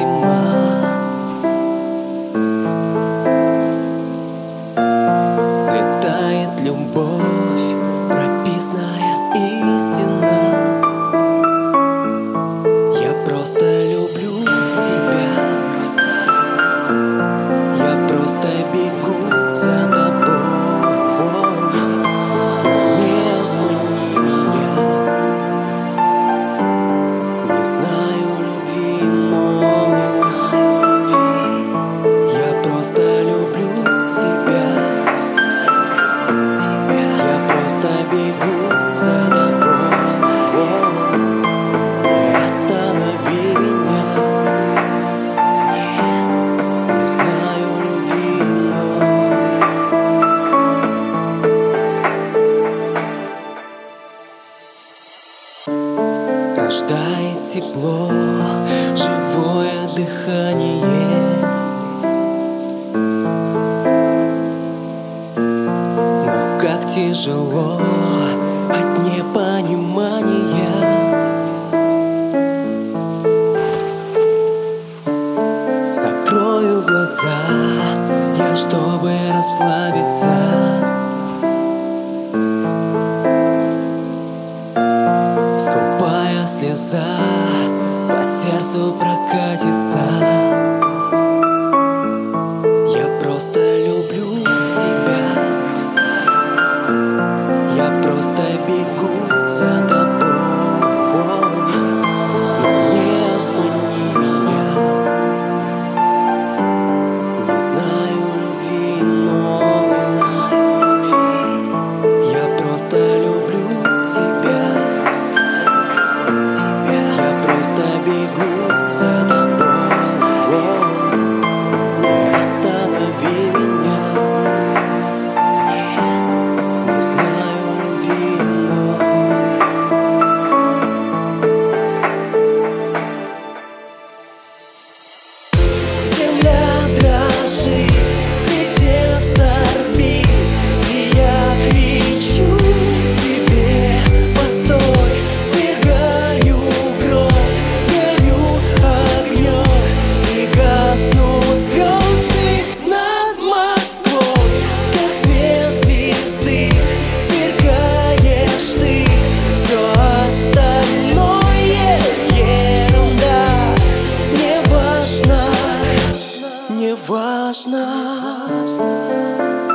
зима. Летает любовь, прописная истина. Я просто люблю тебя, я просто бегу за тобой. Но не обмани меня, не знаю любви, но не знаю любви. Я просто люблю тебя, я просто бегу за тобой. Не останови меня, не знаю любви, но рождает тепло, живое дыхание. Но как тяжело от непонимания. Закрою глаза я, чтобы расслабиться. Скупая слеза по сердцу прокатится. Я просто люблю тебя, я просто бегу за тобой. Но не обмани меня, не знаю любви, но знаю любви. Я просто люблю тебя, я просто бегу за тобой. Не останови меня, не знаю любви, но земля дрожит, слетев с орбит, и я кричу тебе: постой, свергаю гром, горю огнем, и гаснут звезды над Москвой. Как свет звезды сверкаешь ты, все остальное ерунда. Не важно, не важно.